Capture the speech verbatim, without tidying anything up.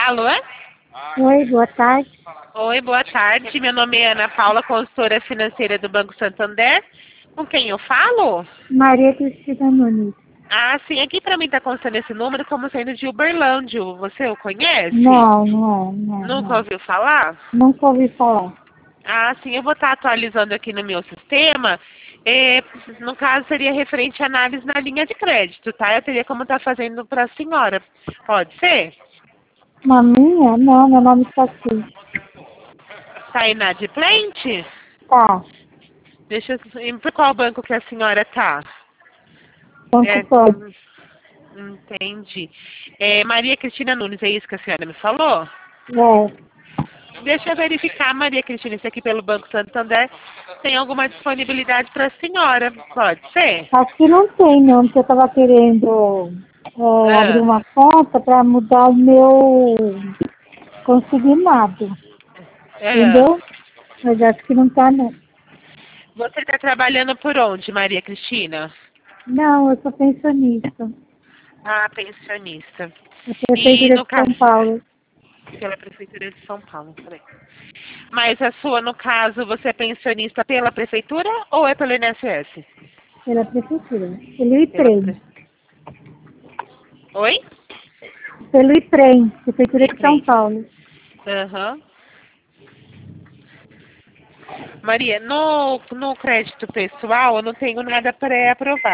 Alô? Oi, boa tarde. Oi, boa tarde. Meu nome é Ana Paula, consultora financeira do Banco Santander. Com quem eu falo? Maria Cristina Nunes. Ah, sim. Aqui para mim está constando esse número como sendo de Uberlândia. Você o conhece? Não, não, não, Nunca não. ouviu falar? Nunca ouvi falar. Ah, sim. Eu vou estar atualizando aqui no meu sistema. É, no caso, seria referente à análise na linha de crédito, tá? Eu teria como estar fazendo para a senhora. Pode ser? Na minha? Não, meu nome está aqui. Está inadimplente? Tá, Deixa eu... E por qual banco que a senhora está? banco É, pode. hum, entendi. É, Maria Cristina Nunes, é isso que a senhora me falou? É. Deixa eu verificar, Maria Cristina, isso aqui pelo Banco Santander tem alguma disponibilidade para a senhora. Pode ser? Acho que não tem, não, porque eu estava querendo é, abrir Ah, uma conta para mudar o meu consignado. ah. Entendeu? Mas acho que não está, não. Você está trabalhando por onde, Maria Cristina? Não, eu sou pensionista. Ah, pensionista. A E Prefeitura no de São caso, Paulo. pela Prefeitura de São Paulo, peraí. Mas a sua, no caso, você é pensionista pela Prefeitura ou é pelo I N S S? Pela Prefeitura. Pelo Pela IPREM. pre... Oi? Pelo IPREM, Prefeitura de São Lembrei. Paulo. Aham. Maria, no, no crédito pessoal eu não tenho nada pré-aprovado.